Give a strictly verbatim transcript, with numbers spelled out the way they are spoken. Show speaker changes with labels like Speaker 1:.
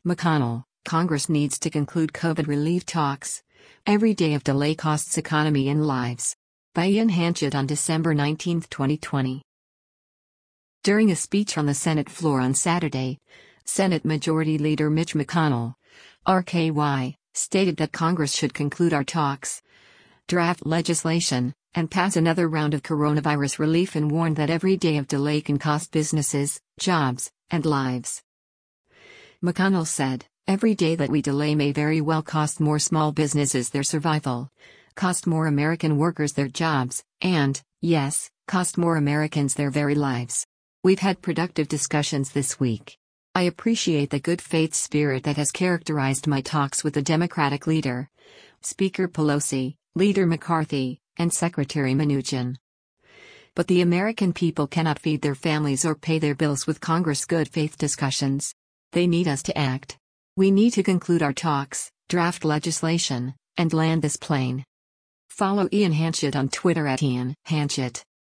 Speaker 1: McConnell, Congress needs to conclude COVID relief talks. Every day of delay costs economy and lives. By Ian Hanchett on December nineteenth, twenty twenty. During a speech on the Senate floor on Saturday, Senate Majority Leader Mitch McConnell, R K Y, stated that Congress should conclude our talks, draft legislation, and pass another round of coronavirus relief, and warned that every day of delay can cost businesses, jobs, and lives. McConnell said, "Every day that we delay may very well cost more small businesses their survival, cost more American workers their jobs, and, yes, cost more Americans their very lives. We've had productive discussions this week. I appreciate the good faith spirit that has characterized my talks with the Democratic leader, Speaker Pelosi, Leader McCarthy, and Secretary Mnuchin. But the American people cannot feed their families or pay their bills with Congress' good faith discussions. They need us to act. We need to conclude our talks, draft legislation, and land this plane." Follow Ian Hanchett on Twitter at Ian Hanchett.